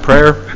prayer.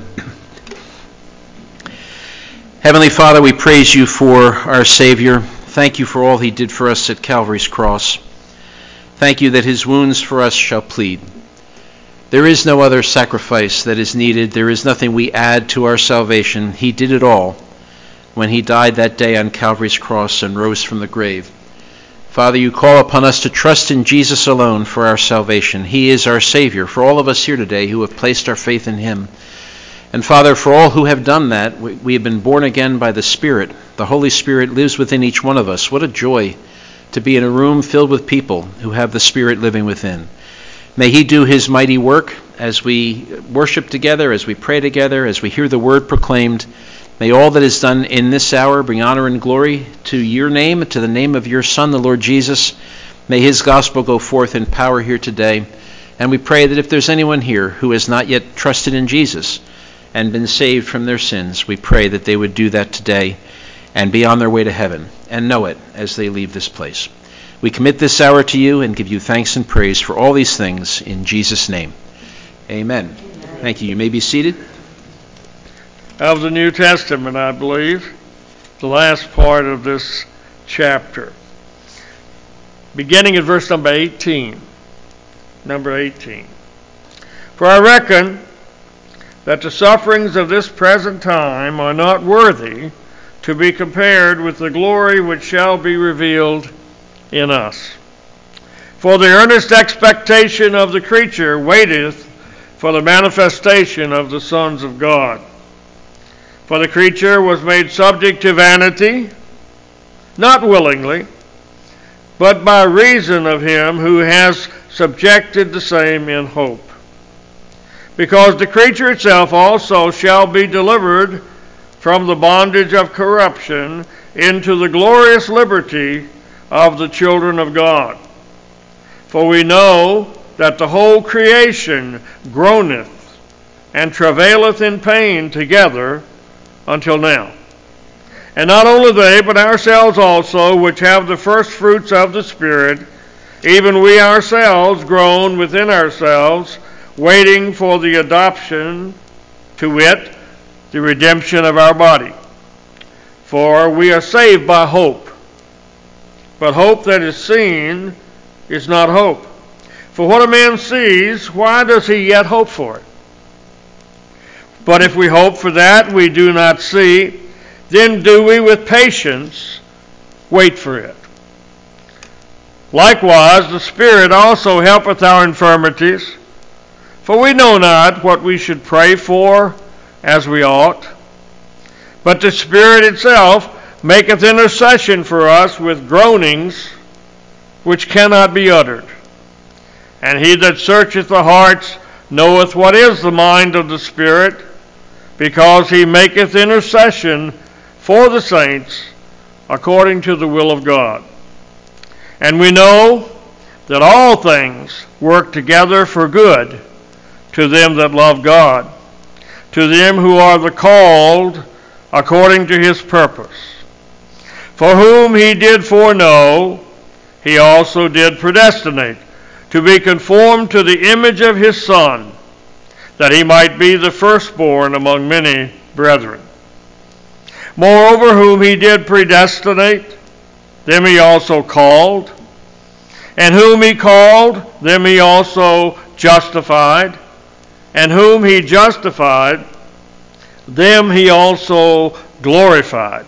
Heavenly Father, we praise you for our Savior. Thank you for all he did for us at Calvary's cross. Thank you that his wounds for us shall plead. There is no other sacrifice that is needed. There is nothing we add to our salvation. He did it all when he died that day on Calvary's cross and rose from the grave. Father, you call upon us to trust in Jesus alone for our salvation. He is our Savior for all of us here today who have placed our faith in him. And Father, for all who have done that, we have been born again by the Spirit. The Holy Spirit lives within each one of us. What a joy to be in a room filled with people who have the Spirit living within. May he do his mighty work as we worship together, as we pray together, as we hear the word proclaimed. May all that is done in this hour bring honor and glory to your name, to the name of your Son, the Lord Jesus. May his gospel go forth in power here today. And we pray that if there's anyone here who has not yet trusted in Jesus and been saved from their sins, we pray that they would do that today and be on their way to heaven and know it as they leave this place. We commit this hour to you and give you thanks and praise for all these things in Jesus' name. Amen. Thank you. You may be seated. Of the New Testament, I believe, the last part of this chapter. Beginning at verse number 18. Number 18. For I reckon that the sufferings of this present time are not worthy to be compared with the glory which shall be revealed in us. For the earnest expectation of the creature waiteth for the manifestation of the sons of God. For the creature was made subject to vanity, not willingly, but by reason of him who has subjected the same in hope. Because the creature itself also shall be delivered from the bondage of corruption into the glorious liberty of the children of God. For we know that the whole creation groaneth and travaileth in pain together until now. And not only they, but ourselves also, which have the first fruits of the Spirit, even we ourselves groan within ourselves, waiting for the adoption, to wit, the redemption of our body. For we are saved by hope. But hope that is seen is not hope. For what a man sees, why does he yet hope for it? But if we hope for that we do not see, then do we with patience wait for it. Likewise, the Spirit also helpeth our infirmities, for we know not what we should pray for as we ought. But the Spirit itself maketh intercession for us with groanings which cannot be uttered. And he that searcheth the hearts knoweth what is the mind of the Spirit, because he maketh intercession for the saints according to the will of God. And we know that all things work together for good to them that love God, to them who are the called according to his purpose. For whom he did foreknow, he also did predestinate to be conformed to the image of his Son, that he might be the firstborn among many brethren. Moreover, whom he did predestinate, them he also called. And whom he called, them he also justified. And whom he justified, them he also glorified.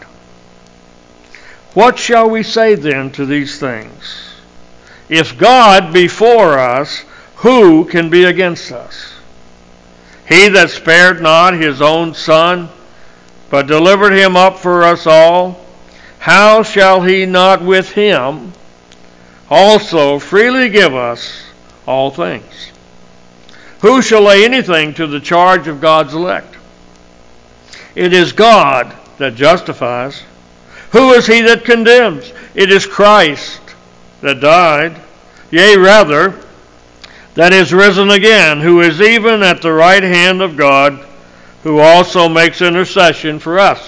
What shall we say then to these things? If God be for us, who can be against us? He that spared not his own Son, but delivered him up for us all, how shall he not with him also freely give us all things? Who shall lay anything to the charge of God's elect? It is God that justifies. Who is he that condemns? It is Christ that died, yea, rather, that is risen again, who is even at the right hand of God, who also makes intercession for us.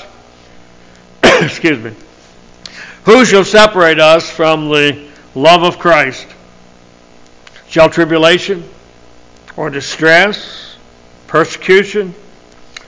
Excuse me. Who shall separate us from the love of Christ? Shall tribulation, or distress, persecution,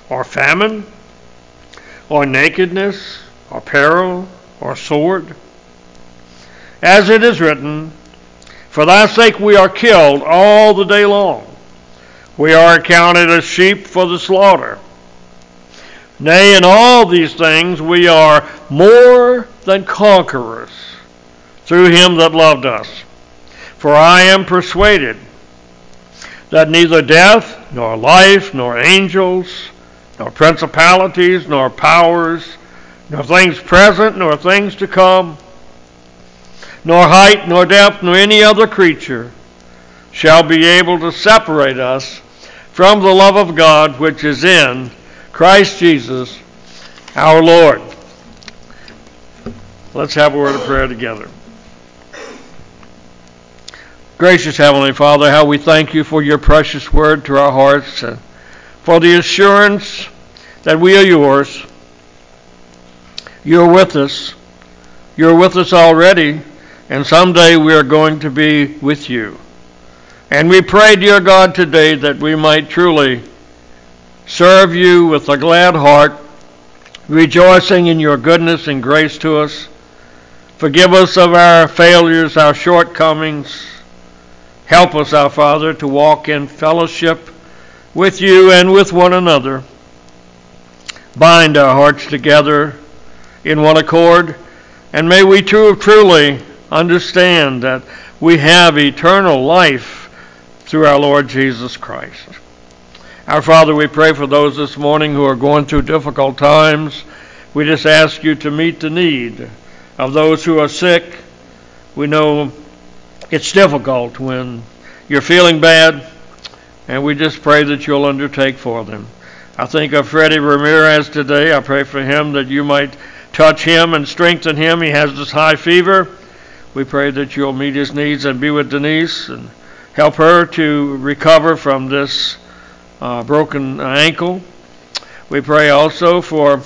or famine, or nakedness, or peril, or sword? As it is written, for thy sake we are killed all the day long. We are accounted as sheep for the slaughter. Nay, in all these things we are more than conquerors through him that loved us. For I am persuaded that neither death, nor life, nor angels, nor principalities, nor powers, nor things present, nor things to come, nor height, nor depth, nor any other creature shall be able to separate us from the love of God which is in Christ Jesus our Lord. Let's have a word of prayer together. Gracious Heavenly Father, how we thank you for your precious word to our hearts, and for the assurance that we are yours. You're with us. You're with us already, and someday we are going to be with you. And we pray, dear God, today that we might truly serve you with a glad heart, rejoicing in your goodness and grace to us. Forgive us of our failures, our shortcomings. Help us, our Father, to walk in fellowship with you and with one another. Bind our hearts together in one accord, and may we truly understand that we have eternal life through our Lord Jesus Christ. Our Father, we pray for those this morning who are going through difficult times. We just ask you to meet the need of those who are sick. We know it's difficult when you're feeling bad, and we just pray that you'll undertake for them. I think of Freddie Ramirez today. I pray for him that you might touch him and strengthen him. He has this high fever. We pray that you'll meet his needs and be with Denise and help her to recover from this broken ankle. We pray also for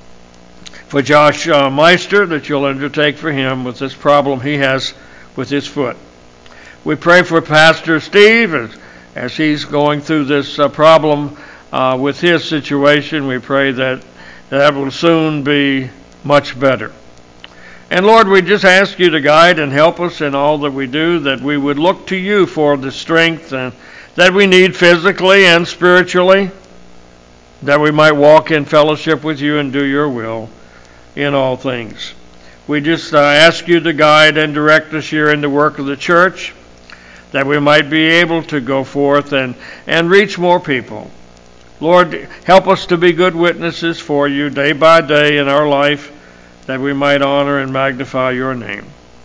Josh Meister, that you'll undertake for him with this problem he has with his foot. We pray for Pastor Steve as he's going through this problem with his situation. We pray that will soon be much better. And Lord, we just ask you to guide and help us in all that we do, that we would look to you for the strength and that we need physically and spiritually, that we might walk in fellowship with you and do your will in all things. We just ask you to guide and direct us here in the work of the church, that we might be able to go forth and reach more people. Lord, help us to be good witnesses for you day by day in our life, that we might honor and magnify your name.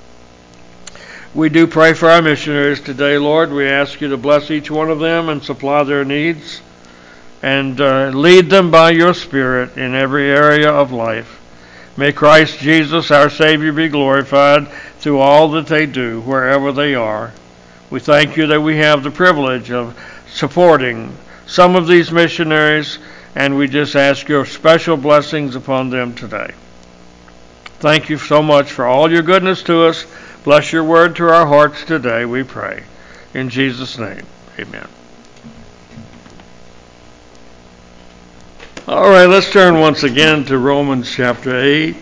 We do pray for our missionaries today, Lord. We ask you to bless each one of them and supply their needs, and lead them by your Spirit in every area of life. May Christ Jesus, our Savior, be glorified through all that they do, wherever they are. We thank you that we have the privilege of supporting some of these missionaries, and we just ask your special blessings upon them today. Thank you so much for all your goodness to us. Bless your word to our hearts today, we pray. In Jesus' name, amen. All right, let's turn once again to Romans chapter 8.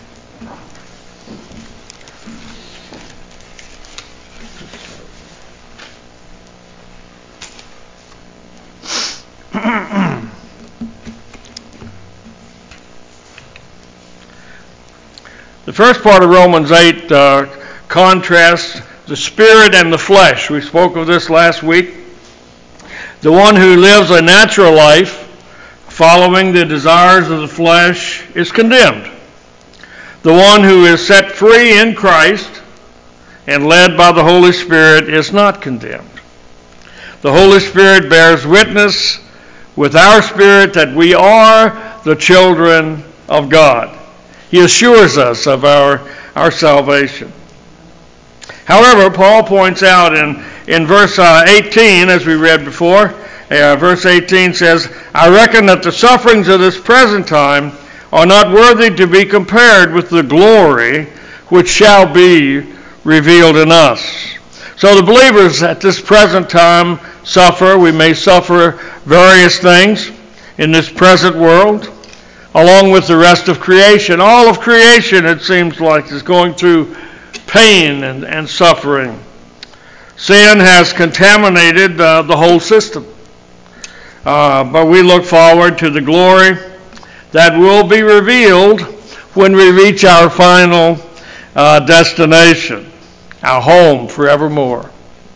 The first part of Romans 8 contrasts the spirit and the flesh. We spoke of this last week. The one who lives a natural life, following the desires of the flesh, is condemned. The one who is set free in Christ and led by the Holy Spirit is not condemned. The Holy Spirit bears witness with our spirit that we are the children of God. He assures us of our salvation. However, Paul points out in verse 18, as we read before, verse 18 says, I reckon that the sufferings of this present time are not worthy to be compared with the glory which shall be revealed in us. So the believers at this present time suffer. We may suffer various things. in this present world, along with the rest of creation. All of creation, it seems like, is going through pain and suffering. Sin has contaminated the whole system. But we look forward to the glory that will be revealed when we reach our final destination, our home forevermore.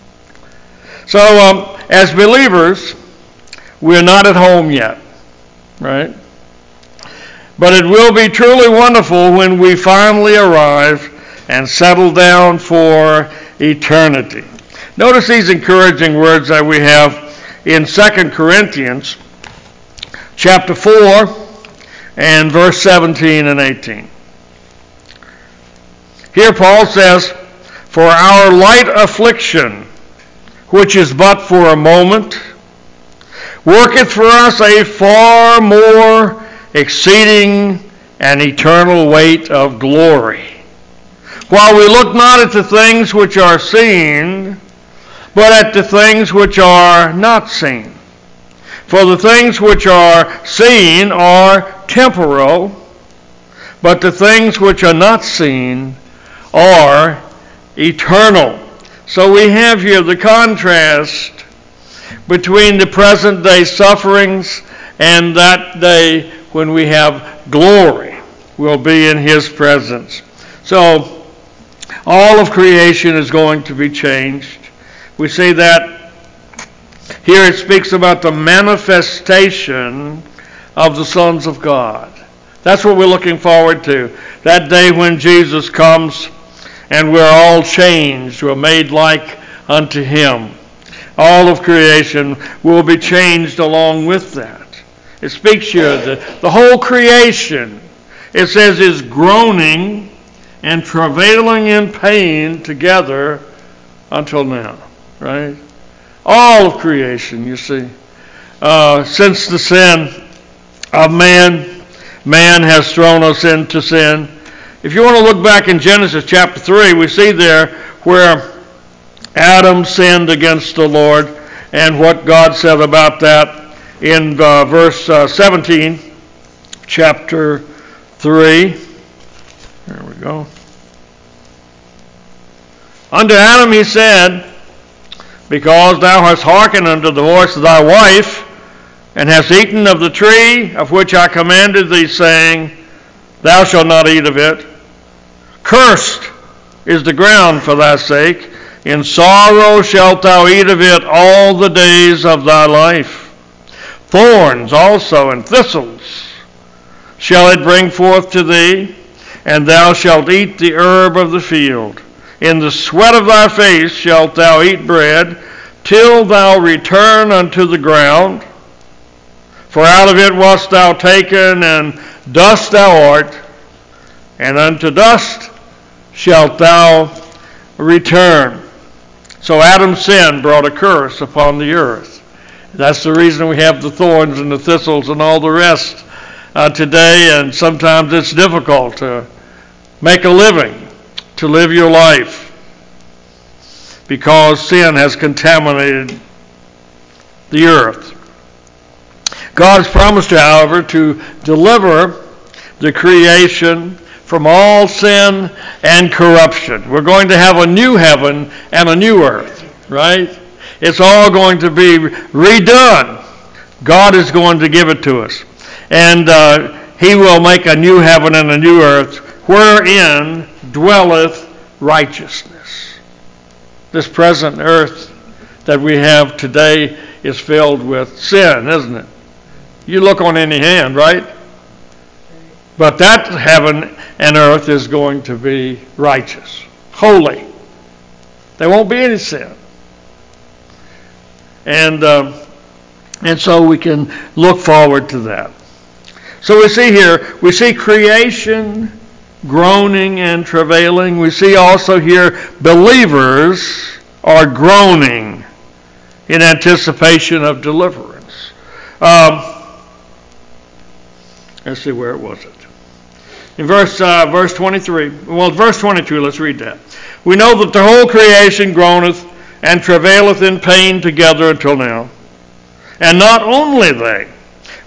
So, as believers, we're not at home yet, right? But it will be truly wonderful when we finally arrive and settle down for eternity. Notice these encouraging words that we have in 2 Corinthians chapter 4 and verse 17 and 18. Here Paul says, "For our light affliction, which is but for a moment, worketh for us a far more exceeding and eternal weight of glory. While we look not at the things which are seen, but at the things which are not seen. For the things which are seen are temporal, but the things which are not seen are eternal." So we have here the contrast between the present day sufferings and that day when we have glory. We'll be in His presence. So all of creation is going to be changed. We see that here it speaks about the manifestation of the sons of God. That's what we're looking forward to. That day when Jesus comes and we're all changed, we're made like unto Him. All of creation will be changed along with that. It speaks here that the whole creation, it says, is groaning and travailing in pain together until now, right? All of creation, you see. Since the sin of man has thrown us into sin. If you want to look back in Genesis chapter 3, we see there where Adam sinned against the Lord and what God said about that in verse 17, chapter 3. There we go. Unto Adam He said, "Because thou hast hearkened unto the voice of thy wife, and hast eaten of the tree of which I commanded thee, saying, Thou shalt not eat of it. Cursed is the ground for thy sake. In sorrow shalt thou eat of it all the days of thy life. Thorns also and thistles shall it bring forth to thee, and thou shalt eat the herb of the field. In the sweat of thy face shalt thou eat bread, till thou return unto the ground. For out of it wast thou taken, and dust thou art, and unto dust shalt thou return." So Adam's sin brought a curse upon the earth. That's the reason we have the thorns and the thistles and all the rest today, and sometimes it's difficult to make a living, to live your life, because sin has contaminated the earth. God has promised, however, to deliver the creation from all sin and corruption. We're going to have a new heaven and a new earth, right? It's all going to be redone. God is going to give it to us. And He will make a new heaven and a new earth wherein dwelleth righteousness. This present earth that we have today is filled with sin, isn't it? You look on any hand, right? But that heaven and earth is going to be righteous, holy. There won't be any sin. And so we can look forward to that. So we see here, we see creation groaning and travailing. We see also here believers are groaning in anticipation of deliverance. Let's see, where was it? In verse 23, well, verse 22, let's read that. "We know that the whole creation groaneth and travaileth in pain together until now. And not only they,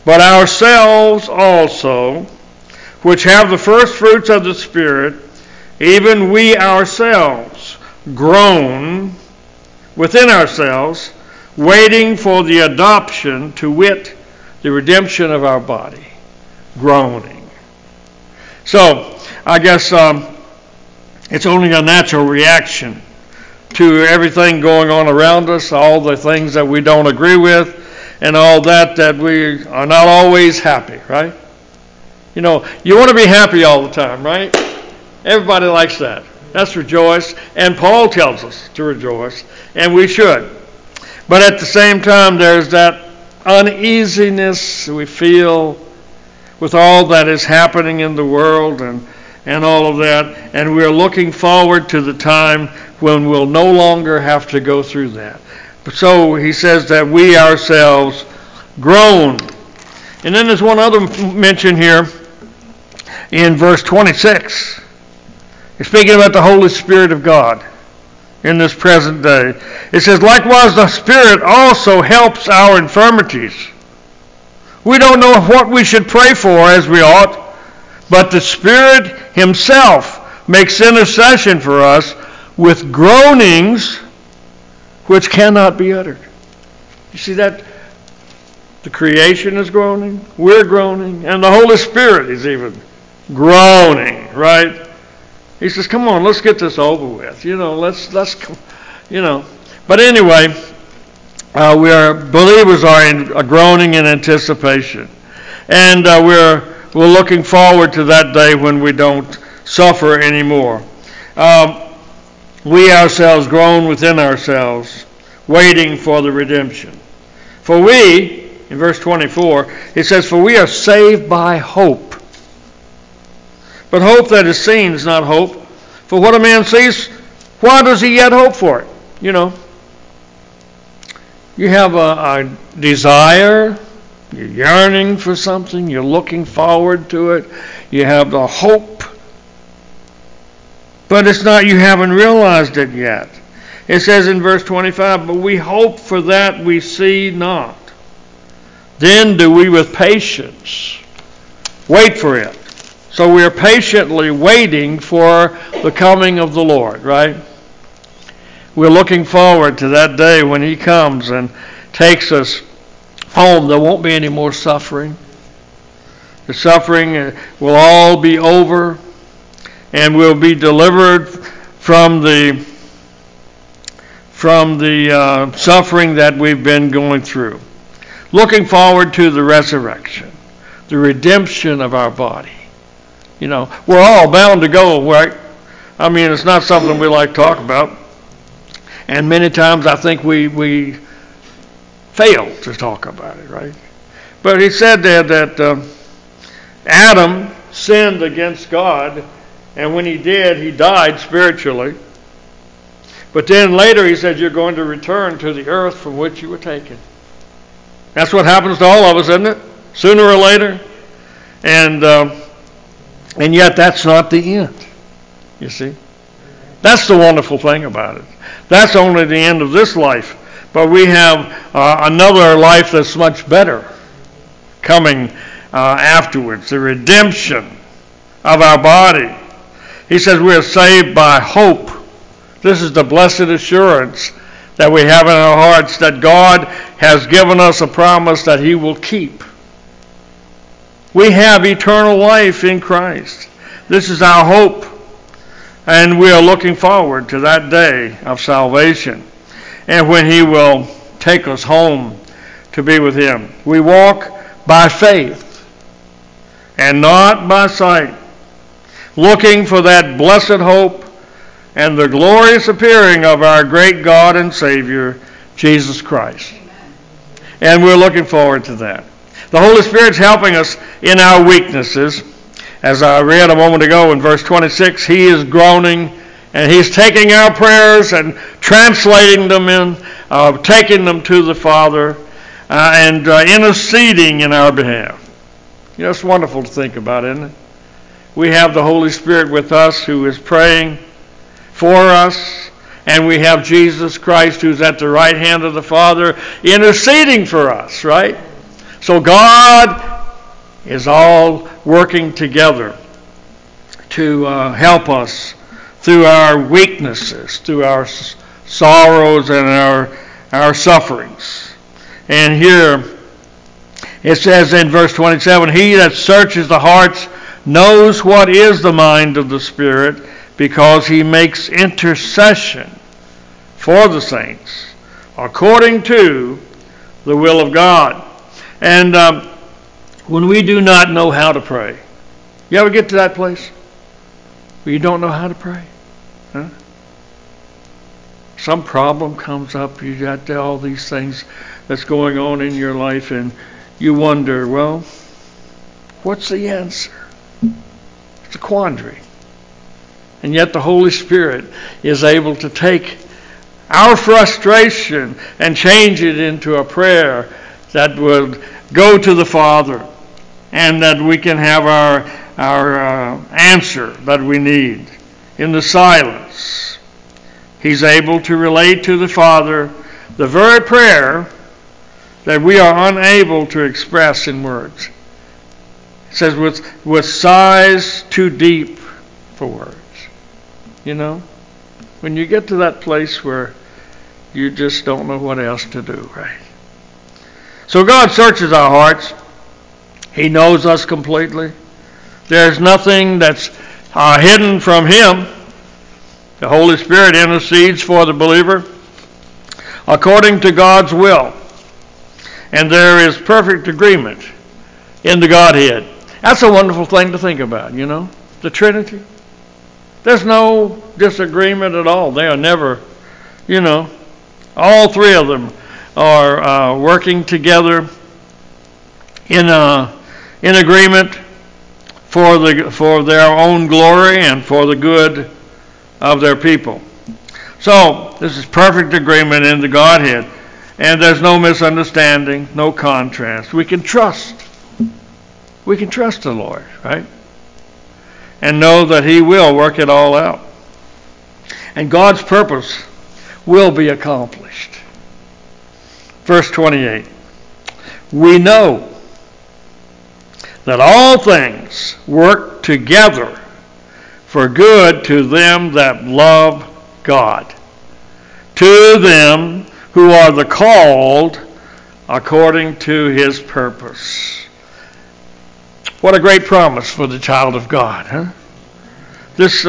but ourselves also, which have the first fruits of the Spirit, even we ourselves groan within ourselves, waiting for the adoption, to wit, the redemption of our body. Groaning. So, I guess it's only a natural reaction to everything going on around us, all the things that we don't agree with, and all that we are not always happy, right? You know, you want to be happy all the time, right? Everybody likes that. That's rejoice. And Paul tells us to rejoice, and we should. But at the same time, there's that uneasiness we feel with all that is happening in the world and all of that. And we're looking forward to the time when we'll no longer have to go through that. So he says that we ourselves groan. And then there's one other mention here in verse 26. He's speaking about the Holy Spirit of God in this present day. It says, likewise the Spirit also helps our infirmities. We don't know what we should pray for as we ought, but the Spirit himself makes intercession for us with groanings which cannot be uttered. You see that? The creation is groaning, we're groaning, and the Holy Spirit is even groaning, right? He says, come on, let's get this over with. Let's But anyway, believers are in a groaning in anticipation. And we're looking forward to that day when we don't suffer anymore. We ourselves groan within ourselves, waiting for the redemption. For we, in verse 24, it says, for we are saved by hope. But hope that is seen is not hope. For what a man sees, why does he yet hope for it? You have a desire, you're yearning for something, you're looking forward to it, you have the hope. But it's not, you haven't realized it yet. It says in verse 25, but we hope for that we see not. Then do we with patience wait for it. So we are patiently waiting for the coming of the Lord, right? We're looking forward to that day when he comes and takes us home. There won't be any more suffering. The suffering will all be over, and we'll be delivered from the suffering that we've been going through. Looking forward to the resurrection, the redemption of our body. We're all bound to go, right? I mean, it's not something we like to talk about. And many times I think we fail to talk about it, right? But he said there that Adam sinned against God, and when he did, he died spiritually. But then later he said, you're going to return to the earth from which you were taken. That's what happens to all of us, isn't it? Sooner or later. And yet that's not the end, you see. That's the wonderful thing about it. That's only the end of this life. But we have another life that's much better coming afterwards, the redemption of our body. He says we are saved by hope. This is the blessed assurance that we have in our hearts that God has given us a promise that he will keep. We have eternal life in Christ. This is our hope. And we are looking forward to that day of salvation and when he will take us home to be with him. We walk by faith and not by sight, looking for that blessed hope and the glorious appearing of our great God and Savior, Jesus Christ. And we're looking forward to that. The Holy Spirit's helping us in our weaknesses. As I read a moment ago in verse 26, he is groaning and he's taking our prayers and translating them in, taking them to the Father and interceding in our behalf. It's wonderful to think about, isn't it? We have the Holy Spirit with us who is praying for us, and we have Jesus Christ who's at the right hand of the Father interceding for us, right? So God is all working together to help us through our weaknesses, through our sorrows and our sufferings. And here it says in verse 27, he that searches the hearts knows what is the mind of the Spirit, because he makes intercession for the saints according to the will of God. And when we do not know how to pray, you ever get to that place where you don't know how to pray? Huh? Some problem comes up, you got all these things that's going on in your life, and you wonder, well, what's the answer? It's a quandary. And yet the Holy Spirit is able to take our frustration and change it into a prayer that would go to the Father, and that we can have our answer that we need. In the silence, He's able to relate to the Father the very prayer that we are unable to express in words. It says, with sighs too deep for words. You know, when you get to that place where you just don't know what else to do, right? So God searches our hearts. He knows us completely. There's nothing that's hidden from Him. The Holy Spirit intercedes for the believer according to God's will. And there is perfect agreement in the Godhead. That's a wonderful thing to think about, you know, the Trinity. There's no disagreement at all. They are never, you know, all three of them are working together in agreement for their own glory and for the good of their people. So this is perfect agreement in the Godhead, and there's no misunderstanding, no contrast. We can trust the Lord, right? And know that He will work it all out. And God's purpose will be accomplished. Verse 28. We know that all things work together for good to them that love God, to them who are the called according to His purpose. What a great promise for the child of God, huh? This,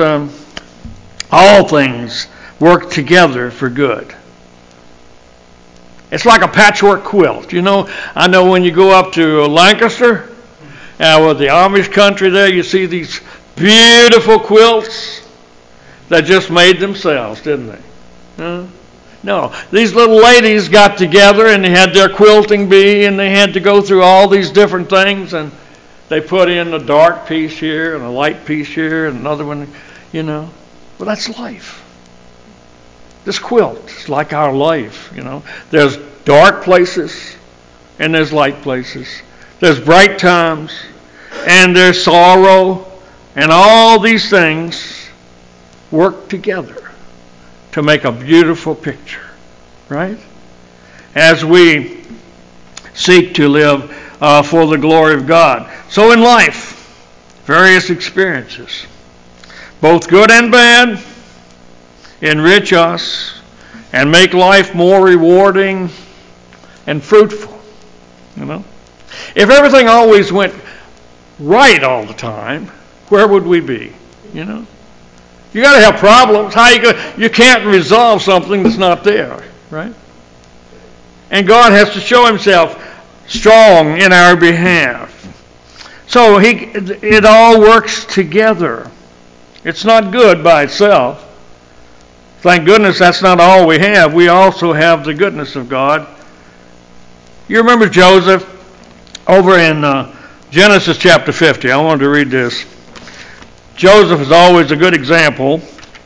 all things work together for good. It's like a patchwork quilt. You know, I know when you go up to Lancaster, with the Amish country there, you see these beautiful quilts that just made themselves, didn't they? Huh? No, these little ladies got together and they had their quilting bee, and they had to go through all these different things, and they put in a dark piece here and a light piece here and another one, you know. Well, that's life. This quilt is like our life, you know. There's dark places and there's light places. There's bright times and there's sorrow, and all these things work together to make a beautiful picture, right? As we seek to live for the glory of God. So in life, various experiences, both good and bad, enrich us and make life more rewarding and fruitful. You know, if everything always went right all the time, where would we be? You know, you got to have problems. You can't resolve something that's not there, right? And God has to show Himself strong in our behalf. So it all works together. It's not good by itself. Thank goodness that's not all we have. We also have the goodness of God. You remember Joseph over in Genesis chapter 50. I wanted to read this. Joseph is always a good example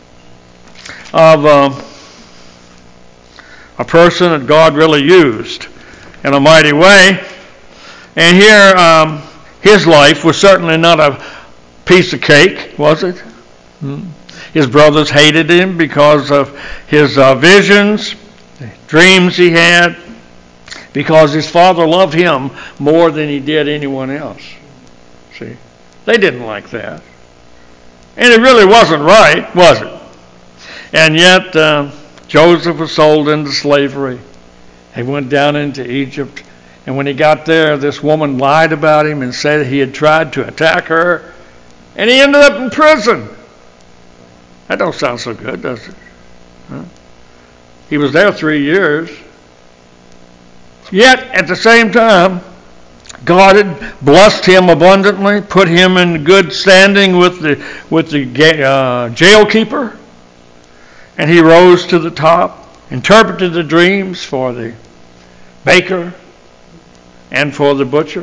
of a person that God really used in a mighty way. And here, his life was certainly not a piece of cake, was it? His brothers hated him because of his visions, dreams he had. because his father loved him more than he did anyone else. See? They didn't like that. And it really wasn't right, was it? And yet, Joseph was sold into slavery. He went down into Egypt. And when he got there, this woman lied about him and said he had tried to attack her. And he ended up in prison. That don't sound so good, does it? Huh? He was there 3 years. Yet, at the same time, God had blessed him abundantly, put him in good standing with the jail keeper, and he rose to the top, interpreted the dreams for the baker and for the butcher,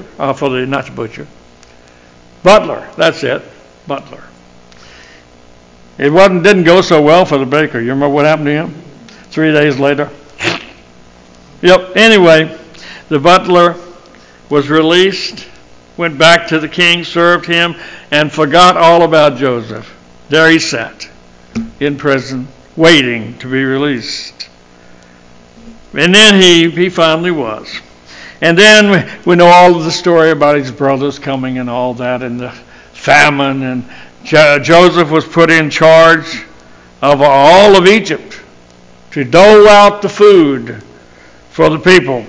butler. That's it, butler. It didn't go so well for the baker. You remember what happened to him? 3 days later. Yep. Anyway, the butler was released, went back to the king, served him, and forgot all about Joseph. There he sat in prison, waiting to be released. And then he finally was. And then we know all of the story about his brothers coming and all that, and the famine, and Joseph was put in charge of all of Egypt to dole out the food for the people.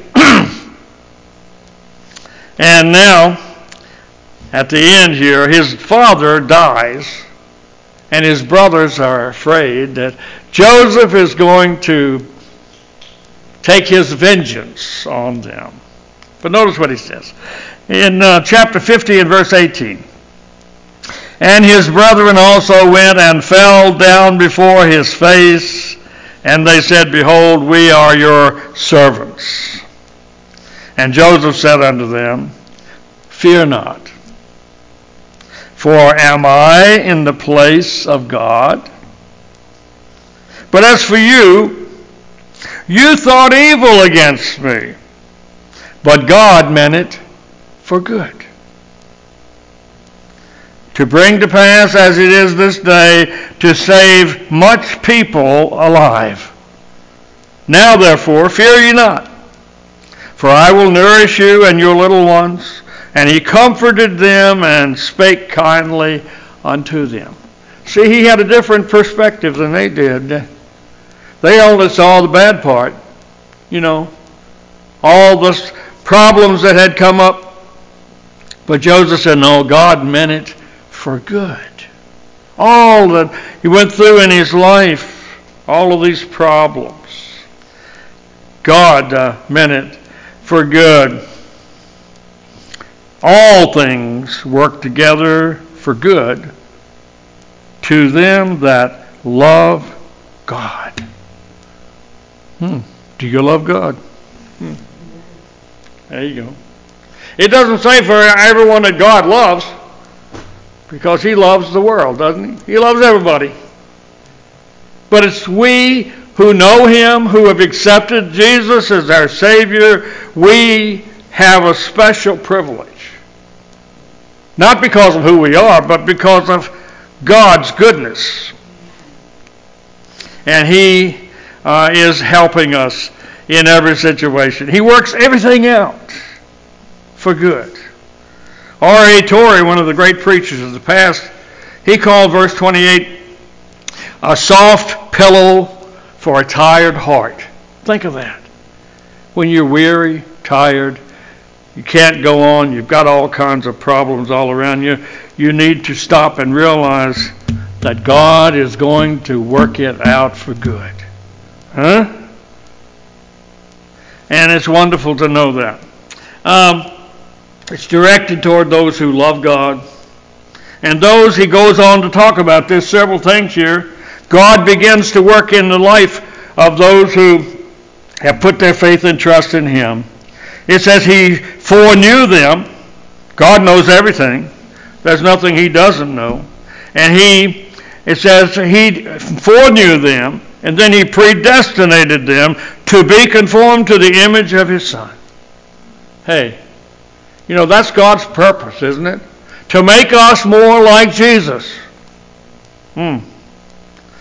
And now, at the end here, his father dies, and his brothers are afraid that Joseph is going to take his vengeance on them. But notice what he says. In chapter 50 and verse 18. And his brethren also went and fell down before his face, and they said, Behold, we are your servants. And Joseph said unto them, Fear not, for am I in the place of God? But as for you, you thought evil against me, but God meant it for good, to bring to pass as it is this day, to save much people alive. Now therefore, fear ye not, for I will nourish you and your little ones. And he comforted them and spake kindly unto them. See, he had a different perspective than they did. They only saw the bad part. You know, all the problems that had come up. But Joseph said, no, God meant it for good. All that he went through in his life, all of these problems, God meant it for good. All things work together for good to them that love God. Do you love God? There you go. It doesn't say for everyone that God loves, because he loves the world, doesn't he? He loves everybody. But it's we who know him, who have accepted Jesus as our Savior, we have a special privilege. Not because of who we are, but because of God's goodness. And he is helping us in every situation. He works everything out for good. R.A. Torrey, one of the great preachers of the past, he called verse 28 a soft pillow for a tired heart. Think of that. When you're weary, tired, you can't go on, you've got all kinds of problems all around you, you need to stop and realize that God is going to work it out for good. Huh? And it's wonderful to know that. It's directed toward those who love God. And those, he goes on to talk about this, several things here. God begins to work in the life of those who have put their faith and trust in him. It says he foreknew them. God knows everything. There's nothing he doesn't know. And it says he foreknew them, and then he predestinated them to be conformed to the image of his Son. Hey, you know, that's God's purpose, isn't it? To make us more like Jesus. Man,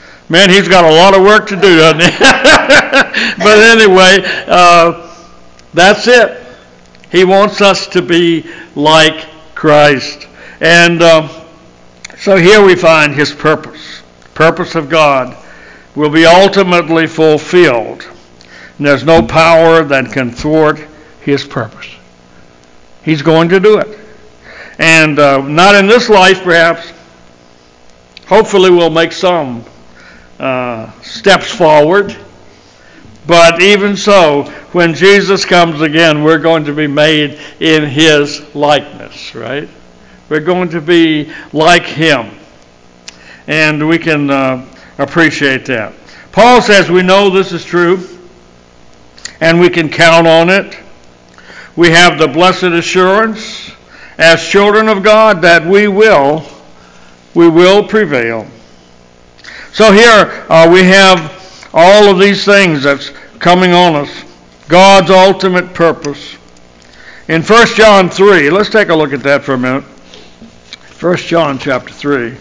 he's got a lot of work to do, doesn't he? But anyway, That's it. He wants us to be like Christ. And so here we find his purpose. Purpose of God will be ultimately fulfilled. And there's no power that can thwart his purpose. He's going to do it. And not in this life, perhaps. Hopefully we'll make some steps forward. But even so, when Jesus comes again, we're going to be made in his likeness, right? We're going to be like him. And we can appreciate that. Paul says we know this is true, and we can count on it. We have the blessed assurance as children of God that we will prevail. So here we have all of these things that's coming on us. God's ultimate purpose. In 1 John 3, let's take a look at that for a minute. 1 John chapter 3.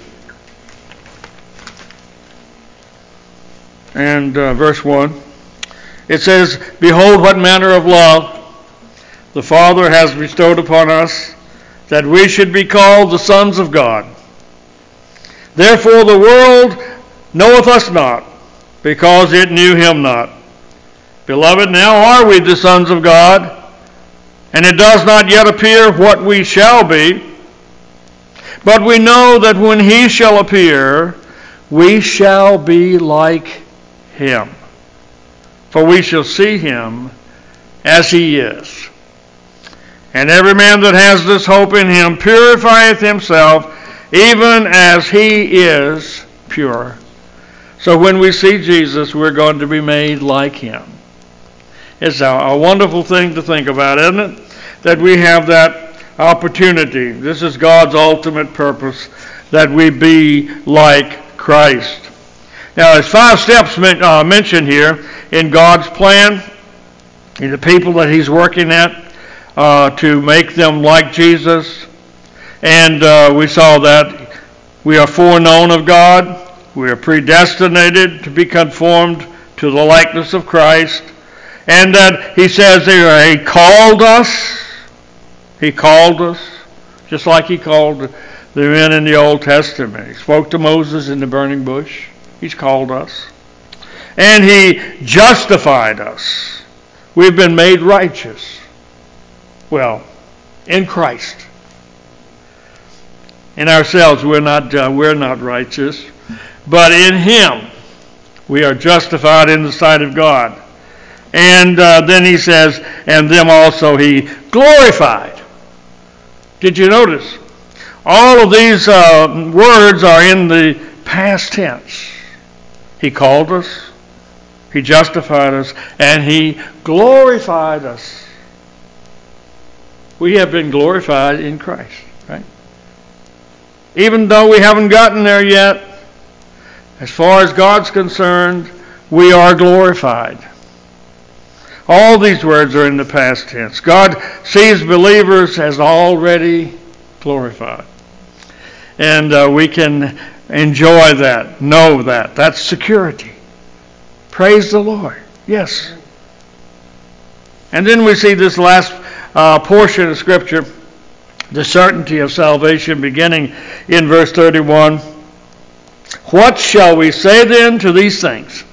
And verse 1. It says, "Behold, what manner of love the Father has bestowed upon us, that we should be called the sons of God. Therefore the world knoweth us not, because it knew him not. Beloved, now are we the sons of God, and it does not yet appear what we shall be. But we know that when he shall appear, we shall be like him. For we shall see him as he is. And every man that has this hope in him purifieth himself, even as he is pure." So when we see Jesus, we're going to be made like him. It's a wonderful thing to think about, isn't it? That we have that opportunity. This is God's ultimate purpose, that we be like Christ. Now, there's 5 steps mentioned here in God's plan, in the people that he's working at, to make them like Jesus. And we saw that we are foreknown of God. We are predestinated to be conformed to the likeness of Christ. And that he says he called us. He called us, just like he called the men in the Old Testament. He spoke to Moses in the burning bush. He's called us. And he justified us. We've been made righteous. Well, in Christ. In ourselves, we're not righteous. But in him, we are justified in the sight of God. And then he says, and them also he glorified. Did you notice? All of these words are in the past tense. He called us, he justified us, and he glorified us. We have been glorified in Christ, right? Even though we haven't gotten there yet, as far as God's concerned, we are glorified. All these words are in the past tense. God sees believers as already glorified. And we can enjoy that, know that. That's security. Praise the Lord. Yes. And then we see this last portion of Scripture, the certainty of salvation, beginning in verse 31. What shall we say then to these things?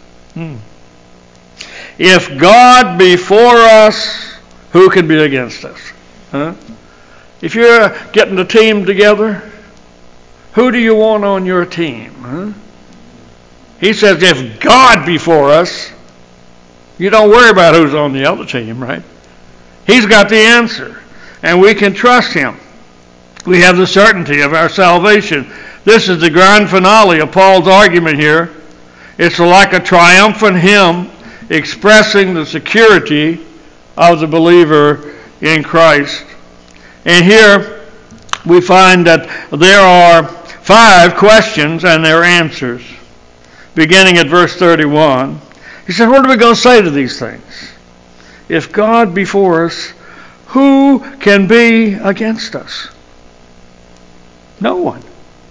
If God be for us, who can be against us? Huh? If you're getting a team together, who do you want on your team? Huh? He says, if God be for us, you don't worry about who's on the other team, right? He's got the answer, and we can trust him. We have the certainty of our salvation. This is the grand finale of Paul's argument here. It's like a triumphant hymn expressing the security of the believer in Christ. And here we find that there are 5 questions and their answers. Beginning at verse 31, he said, what are we going to say to these things? If God be for us, who can be against us? No one.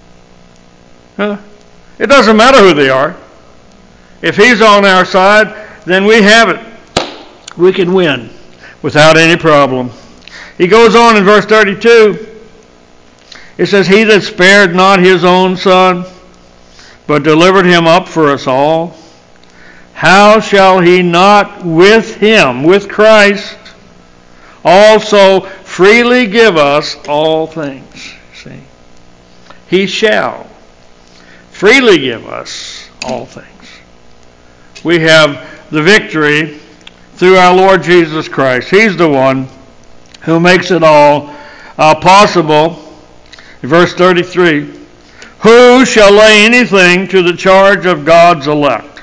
It doesn't matter who they are. If he's on our side, then we have it. We can win. without any problem. He goes on in verse 32. It says, He that spared not his own Son, but delivered him up for us all, how shall he not with him, with Christ, also freely give us all things? See? He shall freely give us all things. We have the victory through our Lord Jesus Christ. He's the one who makes it all possible. Verse 33, Who shall lay anything to the charge of God's elect?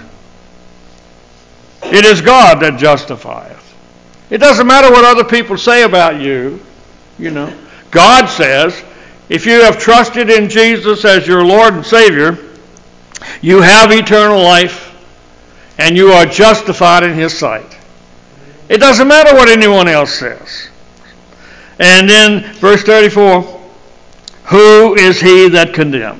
It is God that justifieth. It doesn't matter what other people say about you. God says, if you have trusted in Jesus as your Lord and Savior, you have eternal life and you are justified in His sight. It doesn't matter what anyone else says. And then verse 34, Who is he that condemns?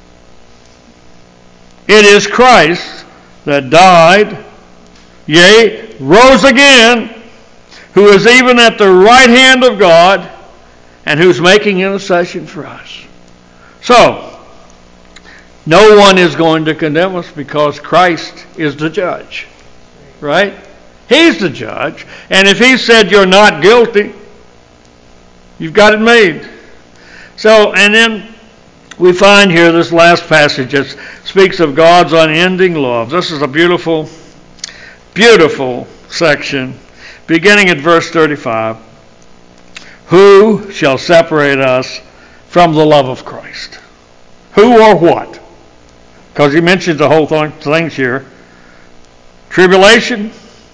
It is Christ that died, yea, rose again, who is even at the right hand of God, and who's making intercession for us. So, no one is going to condemn us because Christ is the judge. Right? He's the judge. And if He said you're not guilty, you've got it made. So, and then we find here this last passage that speaks of God's unending love. This is a beautiful, beautiful section, beginning at verse 35. Who shall separate us from the love of Christ? Who or what? Because he mentions the whole things here. Tribulation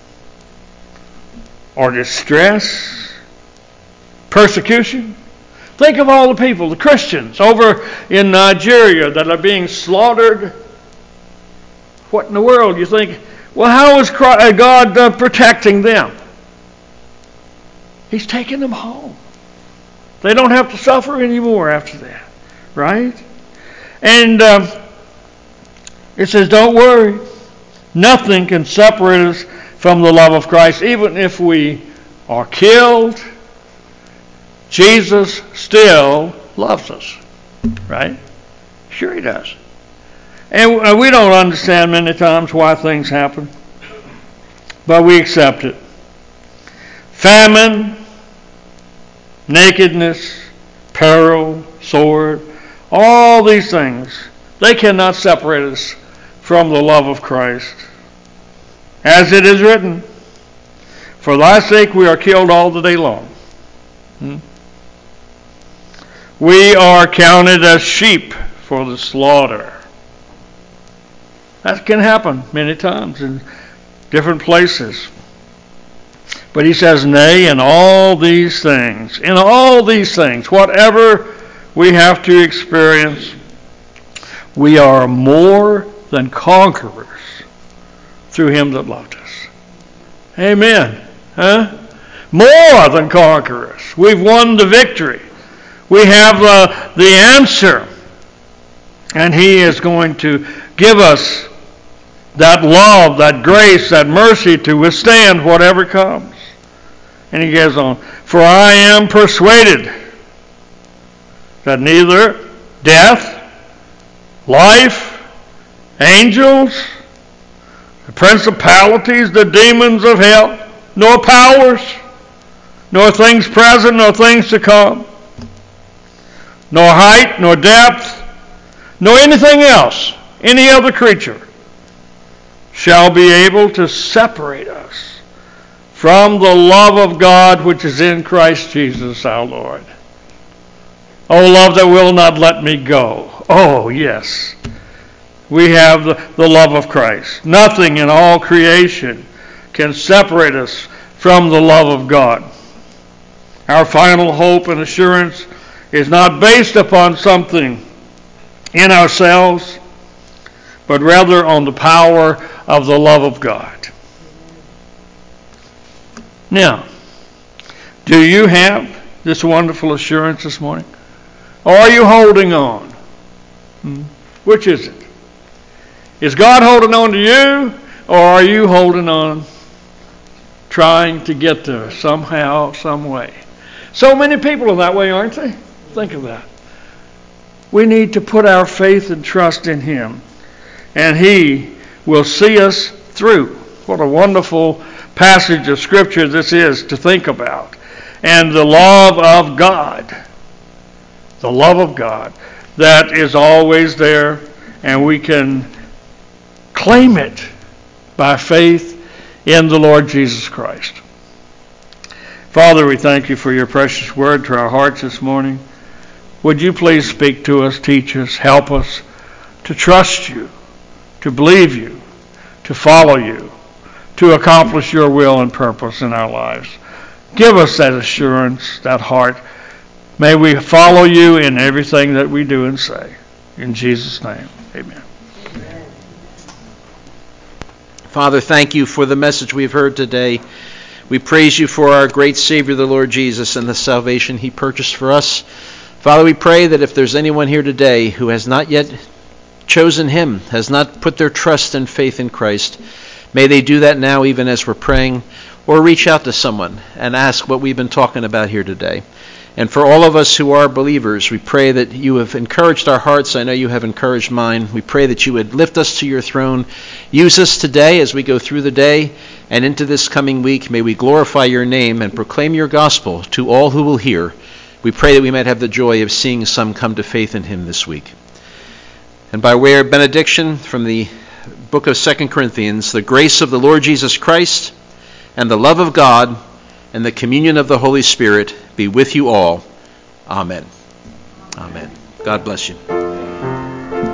or distress, persecution. Think of all the people, the Christians over in Nigeria that are being slaughtered. What in the world? You think, well, how is God protecting them? He's taking them home. They don't have to suffer anymore after that, right? And it says, don't worry. Nothing can separate us from the love of Christ. Even if we are killed, Jesus still loves us, right? Sure He does. And we don't understand many times why things happen, but we accept it. Famine, nakedness, peril, sword, all these things, they cannot separate us from the love of Christ. As it is written, for thy sake we are killed all the day long. We are counted as sheep for the slaughter. That can happen many times in different places. But he says, nay, in all these things, whatever we have to experience, we are more than conquerors through Him that loved us. Amen. More than conquerors. We've won the victory. We have the answer. And He is going to give us that love, that grace, that mercy to withstand whatever comes. And he goes on, for I am persuaded that neither death, life, angels, the principalities, the demons of hell, nor powers, nor things present, nor things to come, nor height, nor depth, nor anything else, any other creature, shall be able to separate us from the love of God which is in Christ Jesus our Lord. Oh, love that will not let me go. Oh, yes. We have the love of Christ. Nothing in all creation can separate us from the love of God. Our final hope and assurance is not based upon something in ourselves, but rather on the power of the love of God. Now, do you have this wonderful assurance this morning? Or are you holding on? Which is it? Is God holding on to you, or are you holding on trying to get there somehow, some way. So many people are that way, aren't they? Think of that. We need to put our faith and trust in Him, and He will see us through. What a wonderful passage of Scripture this is to think about. And the love of God, that is always there, and we can claim it by faith in the Lord Jesus Christ. Father, we thank you for your precious word to our hearts this morning. Would you please speak to us, teach us, help us to trust you, to believe you, to follow you, to accomplish your will and purpose in our lives. Give us that assurance, that heart. May we follow you in everything that we do and say. In Jesus' name, amen. Father, thank you for the message we've heard today. We praise you for our great Savior, the Lord Jesus, and the salvation he purchased for us. Father, we pray that if there's anyone here today who has not yet chosen him, has not put their trust and faith in Christ, may they do that now even as we're praying, or reach out to someone and ask what we've been talking about here today. And for all of us who are believers, we pray that you have encouraged our hearts. I know you have encouraged mine. We pray that you would lift us to your throne. Use us today as we go through the day and into this coming week. May we glorify your name and proclaim your gospel to all who will hear. We pray that we might have the joy of seeing some come to faith in him this week. And by way of benediction from the book of 2 Corinthians, the grace of the Lord Jesus Christ and the love of God and the communion of the Holy Spirit be with you all. Amen. Amen. God bless you.